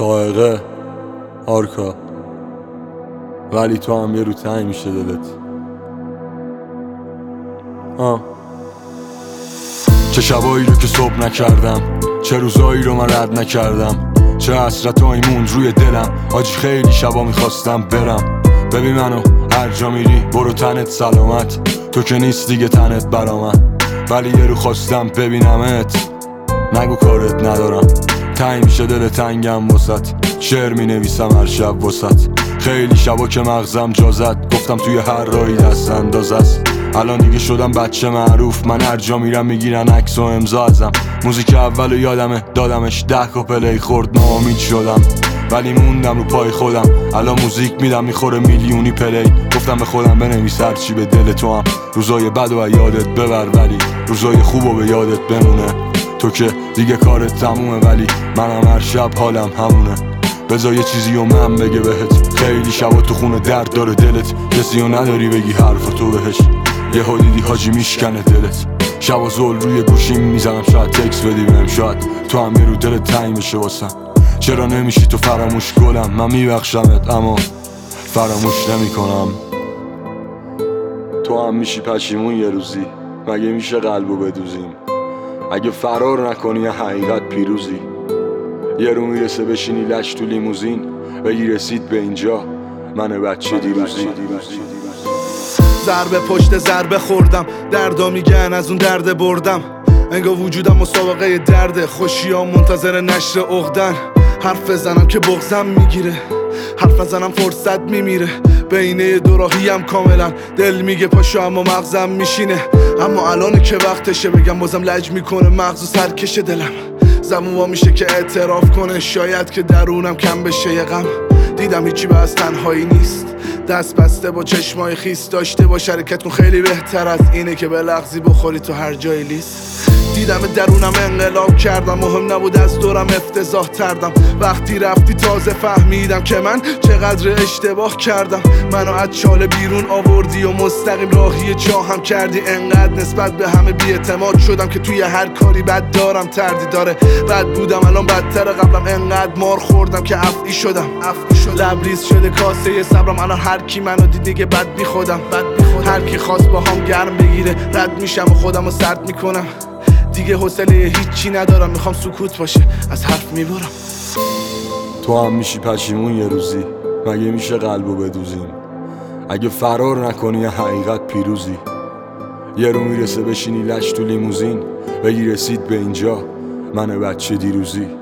سائقه آرکا، ولی تو هم یه رو تنگ میشه دلت. چه شبایی رو که صبح نکردم، چه روزایی رو من رد نکردم، چه حسرتایی موند روی دلم. آجی خیلی شبا میخواستم برم. ببین منو هر جا میری برو تنت سلامت، تو که نیست دیگه تنت برا من، ولی یه رو خواستم ببینمت. نگو کارت ندارم، تنگ میشه دل تنگم واسط، شعر مینویسم هر شب واسط. خیلی شبا که مغزم جا زد، گفتم توی هر راهی دست انداز است. الان دیگه شدم بچه معروف، من هر جا میرم میگیرن عکس و امضا ازم. موزیک اولو یادمه دادمش 10 تا پلی خورد ناامید شدم، ولی موندم رو پای خودم. الان موزیک میدم میخوره میلیونی پلی. گفتم به خودم بنویس هر چی به دل تو هم، روزای بد و یادت ببر ولی روزای خوبو به یادت بمونه. تو که دیگه کارت تمومه، ولی منم هر شب حالم همونه. بذار یه چیزی و من بگه بهت، خیلی شبا تو خونه درد داره دلت، کسی و نداری بگی حرف تو بهش. یه دیدی حاجی میشکنه دلت، شبا زل روی گوشیم میزنم، شاید تکس بدی بهم، شاید تو هم یه رو دلت تنگ بشه واسم. چرا نمیشی تو فراموش گلم؟ من میبخشمت اما فراموش نمیکنم. تو هم میشی پشیمون یه روزی، مگه میشه قلبو بدوزیم؟ اگه فرار نکنی حقیقت پیروزی. یه رو میرسه بشینی لش تو لیموزین، بگی رسید به اینجا من بچه دیروزی. ضربه پشت ضربه خوردم، دردا میگن از اون درد بردم. انگار وجودم مسابقه درده، خوشیام منتظر نشر عقدن. حرف بزنم که بغضم میگیره، حرف بزنم فرصت میمیره. بینه دوراهیم کاملا دل میگه پاشو اما مغزم میشینه. اما الان که وقتشه بگم بازم لج میکنه مغز و سرکش دلم. زبون وا میشه که اعتراف کنه، شاید که درونم کم بشه یه غم. دیدم هیچی به از تنهایی نیست، دست بسته با چشمای خیس. داشته با شرکت کن خیلی بهتر از اینه که به لغزی بخوری تو هر جای لیست. دیدم درونم انقلاب کردم، مهم نبود از دورم افتضاح کردم. وقتی رفتی تازه فهمیدم که من چقدر اشتباه کردم. منو از چاله بیرون آوردی و مستقیم راهی چاهم کردی. انقدر نسبت به همه بی‌اعتماد شدم که توی هر کاری بد دارم تردید داره. بد بودم الان بدتر قبلم، انقدر مار خوردم که افعی شدم. لبریز شده کاسه صبرم، الان هر کی منو دید دیگه بد بی خودم. هر کی خواست با هم گرم بگیره رد میشم و خودمو سرد میکنم. دیگه حوصله هیچی ندارم، میخوام سکوت باشه از حرف میبرم. تو هم میشی پشیمون یه روزی، مگه میشه قلبو بدوزیم؟ اگه فرار نکنی حقیقت پیروزی. یه رو میرسه بشینی لش تو لیموزین، بگی رسید به اینجا من بچه دیروزی.